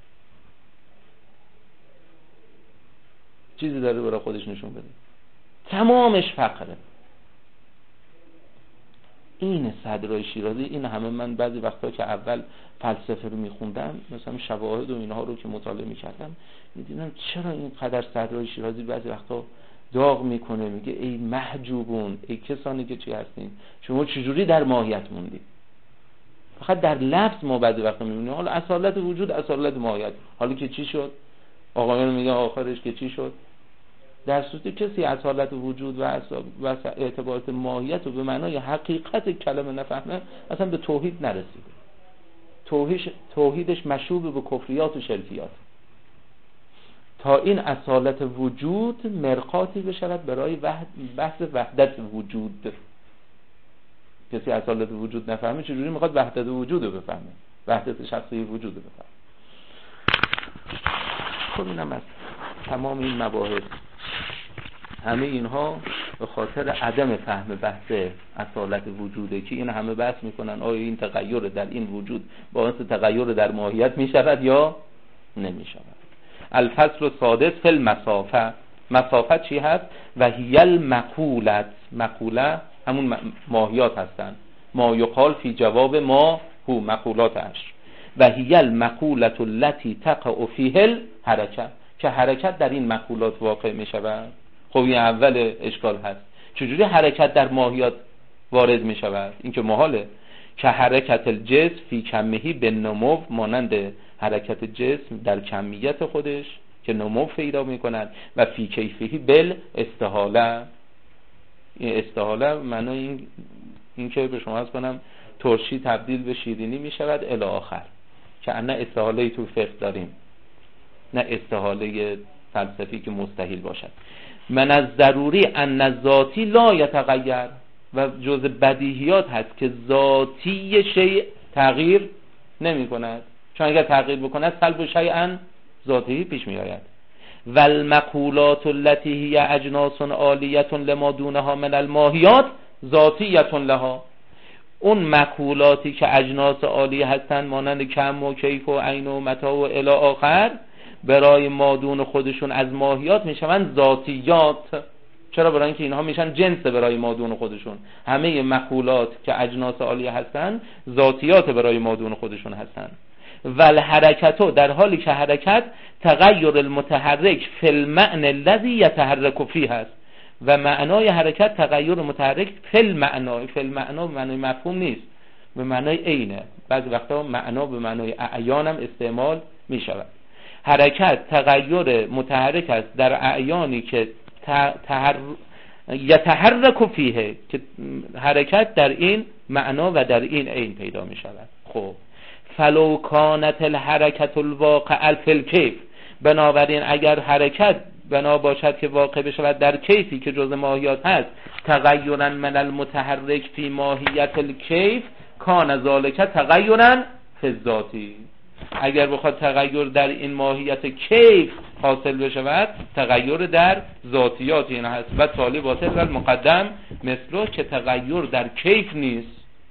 چیزی داره برای خودش نشون بده، تمامش فقره. این صدرای شیرازی. این همه من بعضی وقتا که اول فلسفه رو میخوندم، مثلا شواهد و اینها رو که مطالعه میکردم، میدیدم چرا اینقدر صدرای شیرازی بعضی وقتا داغ میکنه، میگه ای محجوبون، ای کسانی که چی هستین، شما چجوری در ماهیت موندید؟ فقط در لفظ ما بعضی وقتا میبینیم حالا اصالت وجود، اصالت ماهیت، حالا که چی شد؟ آقایان میگه آخرش که چی شد؟ در صورتی کسی اصالت وجود و اعتبارات ماهیت رو به معنای حقیقت کلمه نفهمه، اصلا به توحید نرسیده. توحیدش مشوب به کفریات و شرکیات. تا این اصالت وجود مرقاتی بشود برای بحث وحدت وجود. کسی اصالت وجود نفهمه چجوری میخواد وحدت وجود رو بفهمه، وحدت شخصی وجود رو بفهمه؟ خب اینم از تمام این مباحث. همه اینها به خاطر عدم فهم بحث اصالت وجوده که این همه بحث میکنن آیا این تغییر در این وجود باعث تغییر در ماهیت میشود یا نمیشود. الفصل السادس فی المسافه. مسافت چی هست؟ و هی المقولت. مقوله همون ماهیات هستن. ما یقال فی جواب ما هو مقولاتش. و هی المقولت التي تقع فیه الحرکت، که حرکت در این مقولات واقع می شود. خب این اول اشکال هست، چجوری حرکت در ماهیات وارد می شود؟ این که محاله. که حرکت الجسم فی کمهی به نمو، مانند حرکت جسم در کمیت خودش که نمو پیدا می کند، و فی کیفهی بل استحاله. این استحاله معنی این که به شما از کنم ترشی تبدیل به شیرینی می شود الی آخر، که نه استحاله تو فقه داریم، نه استحاله فلسفی که مستحیل باشد. من از ضروری ان ذاتی لا یتغیر، و جز بدیهیات هست که ذاتی شیء تغییر نمی کند، چون اگر تغییر بکند سلب شیئا ذاتی پیش می آید. و المقولات التي هي اجناس عالیه لما دونها من الماهیات ذاتیه لها. اون مقولاتی که اجناس عالیه هستند مانند کم و کیف و عین و متاع و الی آخر، برای مادون خودشون از ماهیات میشوند ذاتیات. چرا؟ برای اینکه اینها میشن جنس برای مادون خودشون. همه مقولات که اجناس عالیه هستند ذاتیات برای مادون خودشون هستند. ول حرکتو، در حالی که حرکت تغییر المتحرک فی المعنى الذی یتحرک فیه هست، و معنای حرکت تغییر متحرک فی المعنى. فی المعنى به معنای مفهوم نیست، به معنای عینه. بعضی وقتا معنا به معنای اعیان هم استعمال می شود. حرکت تغییر متحرک است در اعیانی که یتحرک فیه، که حرکت در این معنا و در این عین پیدا می شود. خب فلو کانت الحرکت الواقع فی الکیف، بنابراین اگر حرکت بنا باشد که واقع بشود در کیفی که جز ماهیات هست، تغیرا من المتحرک فی ماهیت الکیف کان ذالک تغیرا فی الذاتی. اگر بخواد تغییر در این ماهیت کیف حاصل بشود، تغییر در ذاتیات این هست. و تالی باطل و مقدم مثله، که تغییر در کیف نیست.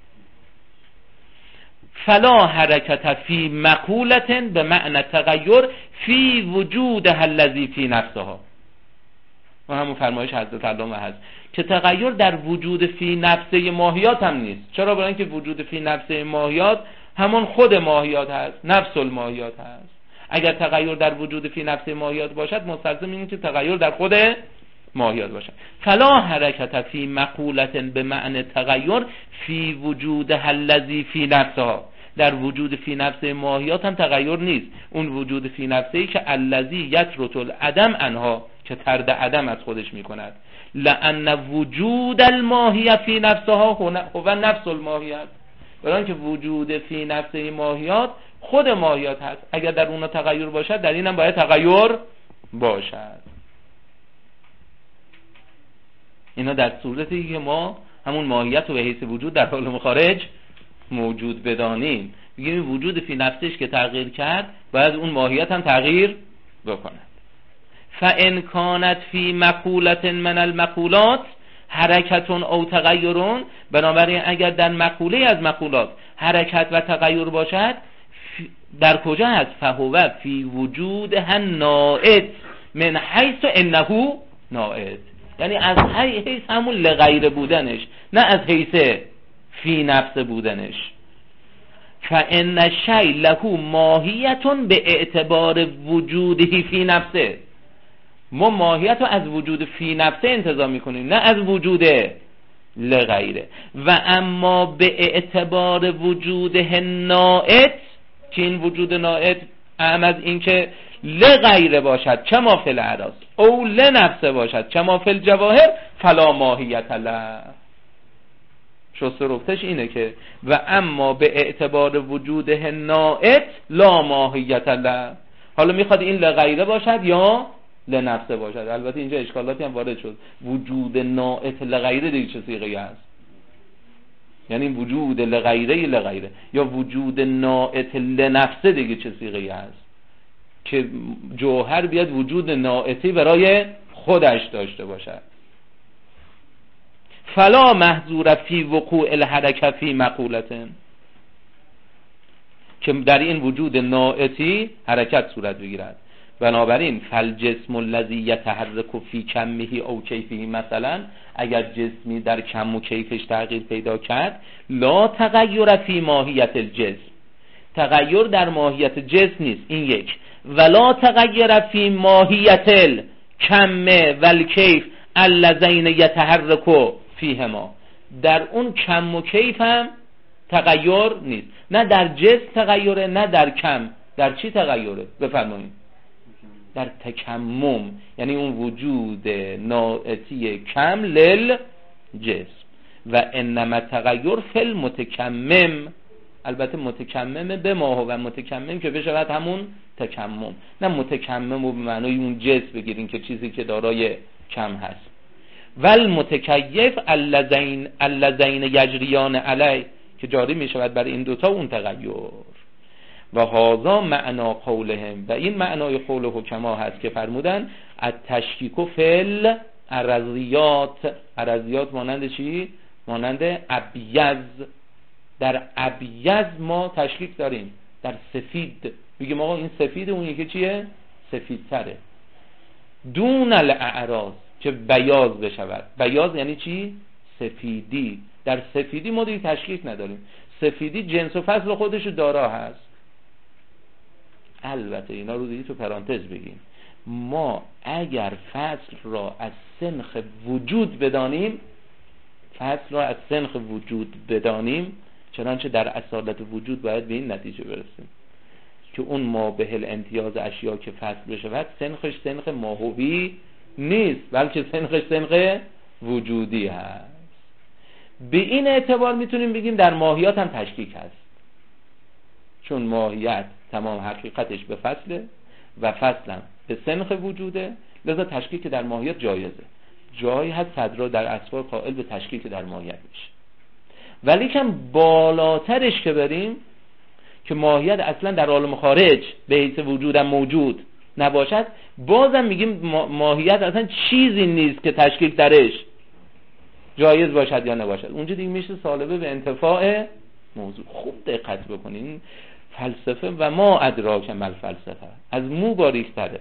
فلا حرکت فی مقولت به معنی تغییر فی وجودها الذی فی نفسها. و همون فرمایش حضرت علامه هست که تغییر در وجود فی نفسه ماهیات هم نیست. چرا؟ برای اینکه وجود فی نفسه ماهیات همون خود ماهیات هست، نفس الماهیات هست. اگر تغییر در وجود فی نفسه ماهیات باشد، مستلزم اینه که تغییر در خود ماهیات باشد. فلا حرکت فی مقولت به معنی تغییر فی وجودها الذی فی نفسها. در وجود فی نفسه ماهیات هم تغییر نیست. اون وجود فی نفسه‌ای که الذی یترک العدم عنها، که طرد عدم از خودش میکند. لأن وجود الماهیه فی نفسها هو نفس الماهیت. برای اینکه وجود فی نفسه ماهیات خود ماهیات هست. اگر در اونها تغییر باشد، در این هم باید تغییر باشد. اینا در صورتی که ما همون ماهیت و به حیث وجود در حال مخارج موجود بدانیم. بگیم وجود فی نفسش که تغییر کرد، باید اون ماهیت هم تغییر بکند. فَإِنْ كَانَتْ فِي مَقُولَةٍ مِنَ الْمَقُولَاتِ حرکت او تغیرون، بنابراین اگر در مقوله از مقولات حرکت و تغییر باشد، در کجا هست؟ فهو فی وجودها نائد من حیث انه نائد، یعنی از حیث همون لغیر بودنش، نه از حیث فی نفس بودنش. فان الشیء له ماهیت به اعتبار وجوده فی نفسه. ما ماهیت رو از وجود فی نفسه انتزاع میکنیم، نه از وجود لغیره. و اما به اعتبار وجوده نائد، که این وجود نائد اهم از این که لغیره باشد کما فی الاعراض، او لنفسه باشد کما فی الجواهر، فلا ماهیت له. شسته رفتش اینه که و اما به اعتبار وجوده نائد لا ماهیت له. حالا میخواد این لغیره باشد یا لنفسه باشد. البته اینجا اشکالاتی هم وارد شد. وجود نائت لغیره دیگه چه صیغه‌ای هست؟ یعنی وجود لغیره یا وجود نائت لنفسه دیگه چه صیغه‌ای هست؟ که جوهر بیاد وجود ناعتی برای خودش داشته باشد. فلا محظور فی وقوع الحرکه فی مقولتن، که در این وجود ناعتی حرکت صورت بگیرد. بنابراین فالجسم الذی یتحرک فی کمه او کیفه، مثلا اگر جسمی در کم و کیفش تغییر پیدا کرد، لا تغییر فی ماهیت الجسم، تغییر در ماهیت جسم نیست، این یک. ولا تغییر فی ماهیت الکم والکیف اللذین یتحرک فیهما، در اون کم و کیف هم تغییر نیست، نه در جسم تغییره نه در کم. در چی تغییره؟ بفرمایید. در تکمم، یعنی اون وجود ناعتی کم للجسم. و انما تغییر فی المتکمم، البته متکمم به ما و متکمم که بشود همون تکمم، نه متکمم و به معنای اون جسم بگیرین که چیزی که دارای کم هست. والمتکیف اللذین یجریان علی، که جاری می شود بر این دوتا اون تغییر. و هذا معنا قولهم، و این معنای قول حکما هست که فرمودن التشکیک فی الارضیات. ارضیات مانند چی؟ مانند ابیض. در ابیض ما تشکیک داریم، در سفید بگیم آقا این سفید، اون یکی چیه؟ سفیدتره. دون الاعراض، که بیاض بشود. بیاض یعنی چی؟ سفیدی. در سفیدی ما دیگه تشکیک نداریم، سفیدی جنس و فصل خودشو دارا هست. البته اینا رو دیگه تو پرانتز بگیم، ما اگر فصل را از سنخ وجود بدانیم، فصل را از سنخ وجود بدانیم، چنانچه در اصالت وجود باید به این نتیجه برسیم که اون ما به الامتیاز اشیا که فصل بشود سنخش سنخ ماهوی نیست، بلکه سنخش سنخ وجودی هست. به این اعتبار میتونیم بگیم در ماهیات هم تشکیک هست، چون ماهیت تمام حقیقتش به فصله و فصل هم به سنخ وجوده، لذا تشکیک در ماهیت جایزه. جایی هست صدرا در اسفار قائل به تشکیک در ماهیت میشه، ولی کم بالاترش که بریم که ماهیت اصلا در عالم خارج به حیث وجودم موجود نباشد، بازم میگیم ماهیت اصلا چیزی نیست که تشکیک درش جایز باشد یا نباشد. اونجا دیگه میشه سالبه به انتفاع موضوع. خوب دقت بکنین، فلسفه و ما ادراک مل فلسفه از مو باریک‌تره.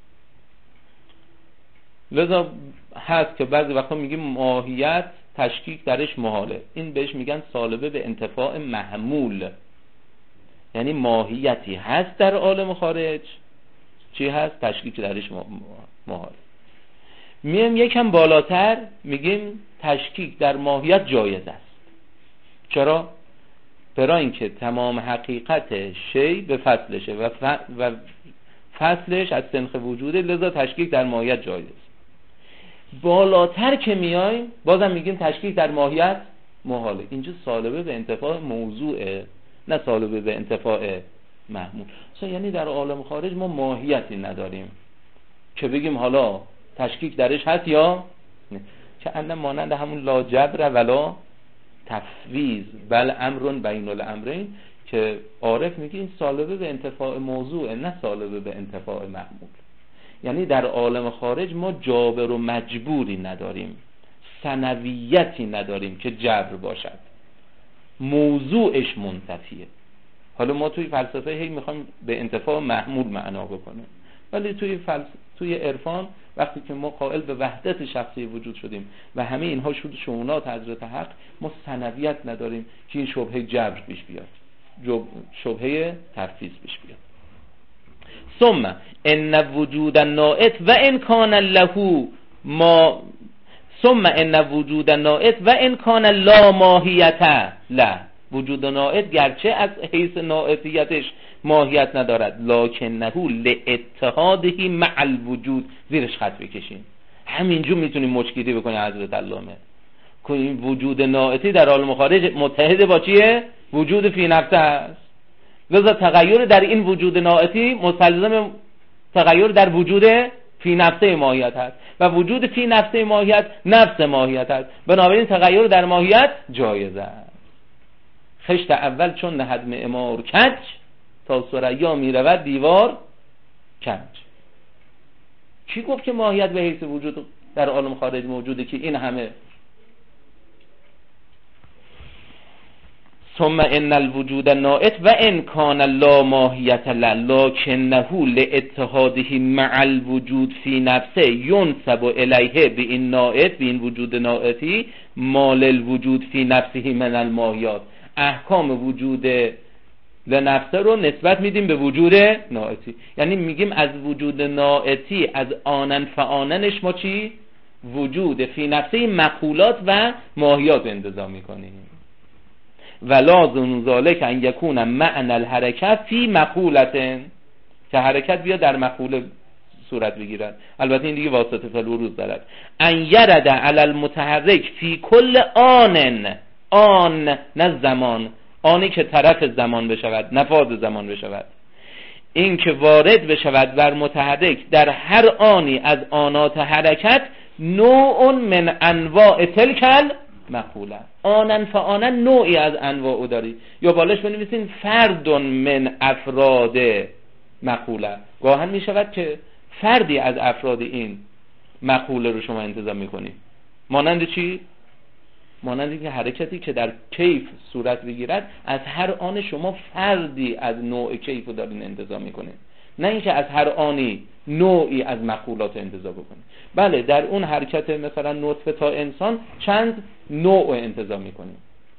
لذا هست که بعضی وقتا میگیم ماهیت تشکیک درش محاله، این بهش میگن سالبه به انتفاع محمول، یعنی ماهیتی هست در عالم خارج، چی هست؟ تشکیک درش محاله. میم یکم بالاتر میگیم تشکیک در ماهیت جایز است. چرا؟ برای اینکه تمام حقیقت شی به فصلشه و فصلش از سنخ وجوده، لذا تشکیک در ماهیت جایز. بالاتر که میایم بازم میگیم تشکیک در ماهیت محاله. اینجا سالبه به انتفاع موضوعه، نه سالبه به انتفاع محمول. یعنی در عالم خارج ما ماهیتی نداریم که بگیم حالا تشکیک درش هست یا نه، که اندم مانند همون لا جبر ولا تفویض بل امر بین الامرین، که عارف میگه این سالبه به انتفاع موضوع، نه سالبه به انتفاع محمول. یعنی در عالم خارج ما جابر و مجبوری نداریم، ثنویتی نداریم که جبر باشد، موضوعش منتفیه. حالا ما توی فلسفه هی میخوایم به انتفاع محمول معنا بکنیم، ولی توی عرفان وقتی که ما قائل به وحدت شخصی وجود شدیم و همه اینها شد شؤونات حضرت حق، ما ثنویت نداریم که این شبهه جبر پیش بیاد، شبهه تفویض پیش بیاد. ثم ان وجود الناعت و ان کان له ما ثم ان وجود الناعت و ان کان لا ماهیت له، وجود ناعت گرچه از حیث ناعتیتش ماهیت ندارد، لکنه لاتحاده مع الوجود، زیرش خط بکشیم، همینجور میتونیم مشکلی بکنیم حضرت علامه که این وجود ناعتی در عالم خارج متحد با چیه؟ وجود فی نفسه است. لذا تغییر در این وجود ناعتی مستلزم تغییر در وجود فی نفسه ماهیت هست و وجود فی نفسه ماهیت نفس ماهیت هست، بنابراین تغییر در ماهیت جایز است. خشت اول چون نهد معمار کج، تا ثریا می رود دیوار کج. کی گفت که ماهیت به حیث وجود در عالم خارج موجوده که این همه؟ ثم ان الوجود نائت و ان کان لا ماهیت لکنه لاتحاده مع الوجود فی نفسه ینسب الیه به این نائت، به این وجود نائتی، مال الوجود فی نفسه من الماهیات. احکام وجود لنفسه رو نسبت میدیم به وجود نائتی. یعنی میگیم از وجود نائتی، از آنن فآننش ما چی؟ وجود فی نفسه مقولات و ماهیات انتزاع میکنیم. و لازم ذالک ان یکون معنی الحرکت فی مقولت، که حرکت بیا در مقوله صورت بگیرد. البته این دیگه واسطه الورود دارد. ان یرد علی المتحرک فی کل آن نه زمان، آنی که طرف زمان بشود، نفاذ زمان بشود، این که وارد بشود بر متحرک در هر آنی از آنات حرکت، نوع من انواع تلکل مقوله. آنن فآنن نوعی از انواع داری، یا بالاش بنویسین فرد من افراد مقوله. گاهن می شود که فردی از افراد این مقوله رو شما انتزاع میکنید. مانند چی؟ مانند که حرکتی که در کیف صورت بگیرد، از هر آن شما فردی از نوع کیف رو دارین انتزاع میکنید، نه اینکه از هر آنی نوعی از مقولات انتزاع بکنید. بله در اون حرکت مثلا نطفه تا انسان چند نوع انتزاع میکنید.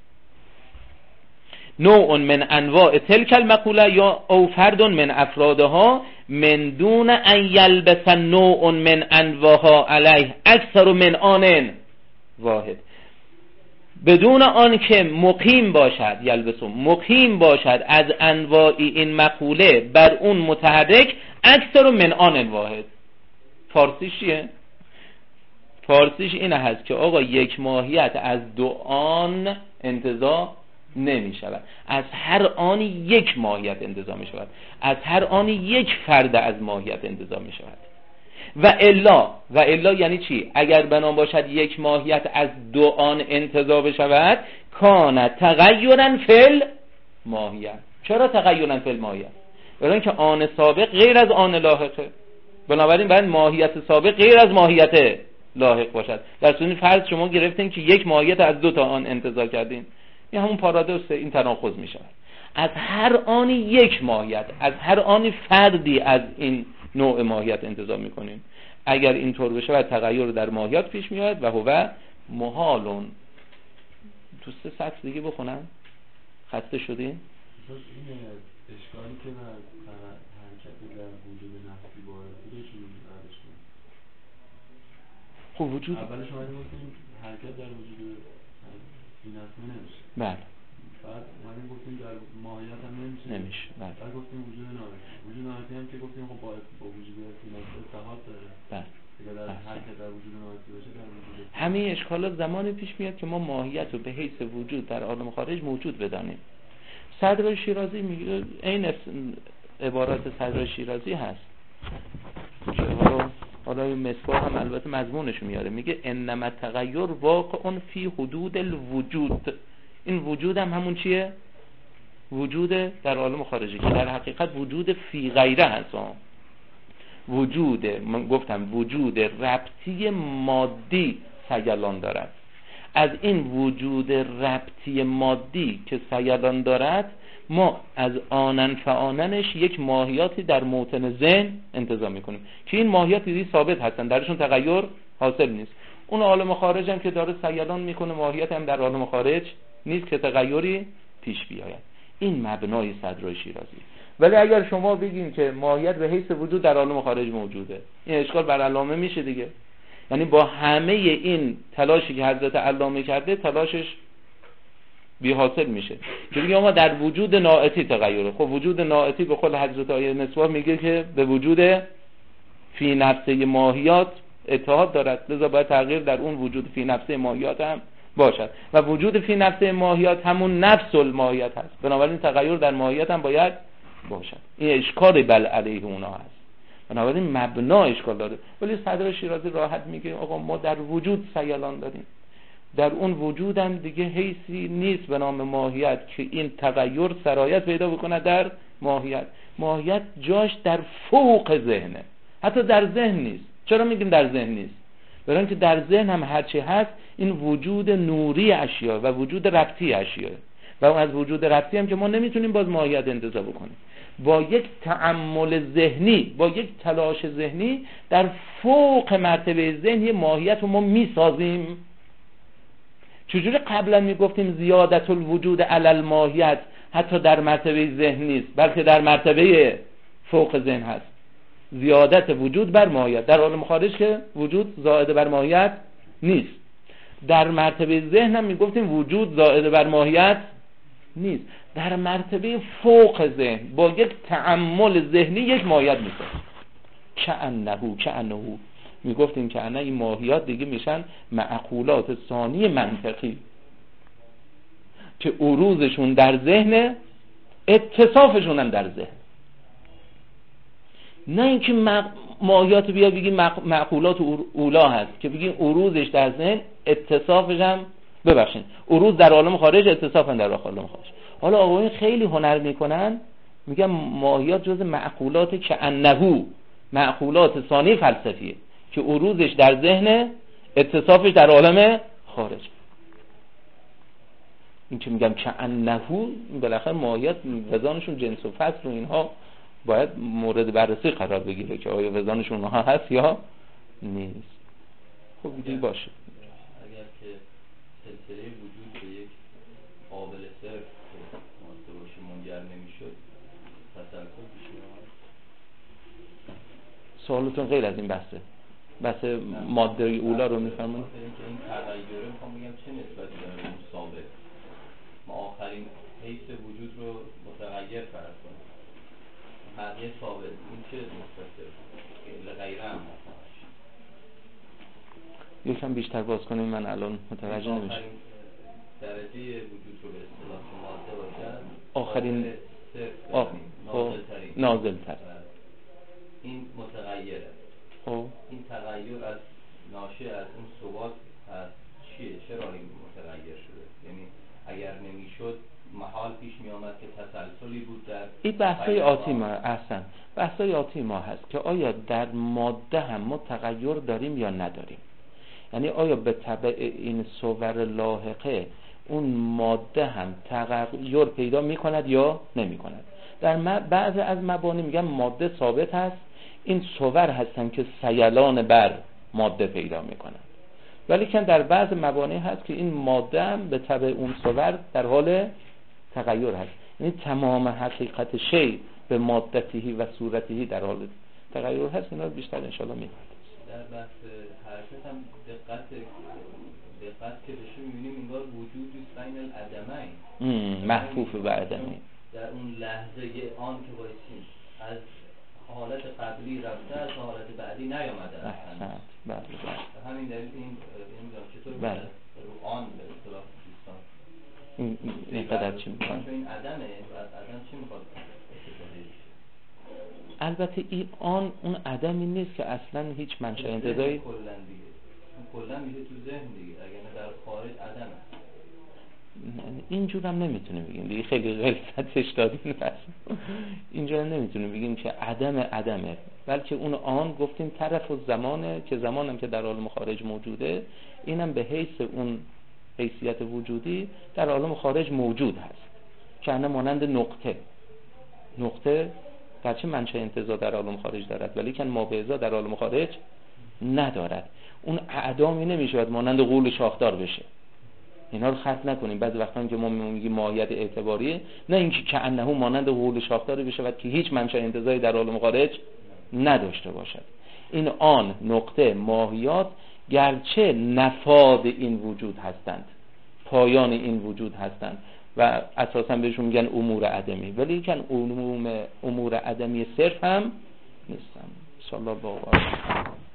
نوع من انواع تلک المقوله یا او فرد من افرادها من دون ان یلبس نوع من انواعها علیه اکثر من آن واحد، بدون آن که مقیم باشد، یلبسون مقیم باشد از انواعی این مقوله بر اون متحرک اکثر من آن واحد. فارسیش چیه؟ فارسیش این هست که آقا یک ماهیت از دو آن انتزاع نمی شود، از هر آنی یک ماهیت انتزاع می شود، از هر آنی یک فرد از ماهیت انتزاع می شود. و الا یعنی چی؟ اگر بنا باشد یک ماهیت از دو آن انتزاع بشود، کان تغیرا فی الماهیت. چرا تغیرا فی الماهیت؟ برای اینکه آن سابق غیر از آن لاحقه، بنابراین باید ماهیت سابق غیر از ماهیت لاحق باشد. در صورت فرض شما گرفتین که یک ماهیت از دو تا آن انتزاع کردین، این همون پارادوکسه، این تناقض می شود. از هر آنی یک ماهیت، از هر آنی فردی از این نوع ماهیت انتزاع میکنیم. اگر اینطور بشه و تغییر در ماهیت پیش میاد و هو محالون. تو 3 سطر دیگه بخونم، خسته شدین؟ این اشکالی که در حرکت در وجود نفسی باید خب وجود اول شما گفتیم حرکت در وجود نفسی نمیشه. بله. بعد ما گفتیم در ماهیت هم نمیشه. بله. بعد گفتیم وجود ناقص. وجود ناقصی هم که گفتیم خب با وجود نفس اتحاد داره. بله. اگر در حرکت در وجود ناقصی باشه در وجود همه اشکالات زمانی پیش میاد که ما ماهیت رو به حیث وجود در عالم خارج موجود بدانیم. صدر شیرازی میگه، این عبارات صدر شیرازی هست که حالا مصباح هم البته مضمونش میاره، میگه انما تغییر واقع فی حدود الوجود. این وجود هم همون چیه؟ وجود در عالم خارجی که در حقیقت وجود فی غیره هست. وجود، من گفتم وجود ربطی مادی سیلان دارد. از این وجود ربطی مادی که سیلان دارد، ما از آنن فآننش یک ماهیاتی در موطن ذهن انتزاع میکنیم که این ماهیات دیگه ثابت هستن، درشون تغییر حاصل نیست. اون عالم خارج هم که داره سیلان میکنه، ماهیت هم در عالم خارج نیست که تغییری پیش بیاید. این مبنای صدر شیرازی. ولی اگر شما بگین که ماهیت به حیث وجود در عالم خارج موجوده، این اشکال بر علامه میشه دیگه. یعنی با همه این تلاشی که حضرت علامه کرده، تلاشش بی حاصل میشه. که بگیم ما در وجود نائتی تغییره. خب وجود نائتی به قول حضرت آیه مصباح میگه که به وجود فی نفسه ماهیات اتحاد دارد، لذا باید تغییر در اون وجود فی نفسه ماهیات هم باشد و وجود فی نفسه ماهیات همون نفس الماهیت هست، بنابراین تغییر در ماهیت هم باید باشد. این اشکال بل علیه اونا هست، بنابراین مبنا اشکال داره. ولی صدر شیرازی راحت میگه آقا ما در وجود سیلان داریم، در اون وجود هم دیگه حیثی نیست به نام ماهیت که این تغییر سرایت پیدا بکنه در ماهیت جاش در فوق ذهنه، حتی در ذهن نیست. چرا میگیم در ذهن نیست؟ برای اینکه در ذهن هم هرچی هست این وجود نوری اشیا و وجود ربطی اشیا و از وجود ربطی هم که ما نمیتونیم باز ماهیت انتزاع بکنیم. با یک تأمل ذهنی، با یک تلاش ذهنی در فوق مرتبه ذهنی ماهیت رو ما میسازیم. چجوری قبلا میگفتیم زیادت الوجود علی الماهیت حتی در مرتبه ذهن نیست بلکه در مرتبه فوق ذهن هست، زیادت وجود بر ماهیت. در عالم خارج که وجود زائد بر ماهیت نیست، در مرتبه ذهن هم میگفتیم وجود زائد بر ماهیت نیست. در مرتبه فوق ذهن با یک تأمل ذهنی یک ماهیت میشه. کأنه میگفتیم که این ماهیات دیگه میشن معقولات ثانی منطقی که عروضشون در ذهن، اتصافشون هم در ذهن. نه اینکه ماهیات بیا بگیم معقولات اولا هست که بگیم عروضش در ذهن، اتصافش هم ببخشید عروض در عالم خارج، اتصاف هم در عالم خارج. حالا آقایون خیلی هنر میکنن میگن ماهیات جز معقولات که انهو، معقولات ثانی فلسفیه که عروضش در ذهن، اتصافش در عالم خارج. این که میگم که انهو، بالاخره ماهیات وزانشون جنس و فصل و اینها باید مورد بررسی قرار بگیره که آیا وزانشون اونها هست یا نیست. خب دیگه باشه. اگر که سلسله وجود به یک قابل صرف مانده باشه منجر نمیشد تسلسل پیش میاد. سوالتون غیر از این بحث ماده اولا رو میفرمایید. اینکه این تغییره میخوام بگم چه نسبتی داره اون ثابت، ما آخرین حیث وجود رو متغیر فرض کنیم، بقیه ثابت، این چه نسبتی غیره هم یکم بیشتر باز کنیم، من الان متوجه نمیشم. آخرین درجه وجود رو به اصطلاح ماده باشد، آخرین نازل تر، این متغیره. خب این تغییر از ناشی از اون ثبات هست چیه؟ چرا این متغیر شده؟ یعنی اگر نمیشد محال پیش می آمد که تسلسلی بود در این بحثای آتی ما احسن بحثای آتی ما هست که آیا در ماده هم ما تغییر داریم یا نداریم. یعنی آیا به تبع این صور لاحقه اون ماده هم تغییر پیدا می کند یا نمی کند. در بعض از مبانی میگن ماده ثابت هست، این صور هستن که سیلان بر ماده پیدا می کنند. ولی که در بعض مبانی هست که این ماده هم به تبع اون صور در حال تغییر هست، یعنی تمام حقیقت شی به مادتی و صورتی در حال تغییر هست. اینا رو بیشتر انشاءالله می‌بینیم. در بحث حرکت هم دقت که بشه می‌بینیم انگار وجودی بین العدمین، محفوف به عدمی، در اون لحظه آن که بایستیم از حالت قبلی رفته، از حالت بعدی نیامده اصلا. بله. همین دلیل این نمی‌دونم چطور بله. رو آن به اصطلاح دوستان این قدر چی می‌کنه؟ این عدمه و از عدم چی می‌خواد استفاده بشه؟ البته این اون عدمی نیست که اصلا هیچ منشأ انتزاعی کلا دیگه، اون کلا میشه تو ذهن دیگه، اگر نه در خارج عدمه. اینجور هم نمیتونیم بگیم دیگه، خیلی غلطش دادیم. اینجور هم نمیتونیم بگیم که عدمه، بلکه اون آن گفتیم طرف و زمانه که زمانم که در عالم خارج موجوده، اینم به حیث اون حیثیت وجودی در عالم خارج موجود هست که انا مانند نقطه گرچه منشأ انتزاع در عالم خارج دارد ولی که مابعضا در عالم خارج ندارد. اون اعدامی نمیشه مانند غول شاخدار بشه. اینا رو خط نکنیم. بعضی وقتا که ما میگیم ماهیت اعتباریه، نه اینکه کأنه مانند غول شاخدار بشه و که هیچ منشأ انتزاعی در عالم خارج نداشته باشد. این آن نقطه ماهیات گرچه نفاذ این وجود هستند، پایان این وجود هستند و اساسا بهشون میگن امور عدمی، ولی که امور عدمی صرف هم نیستن. ان شاء الله باور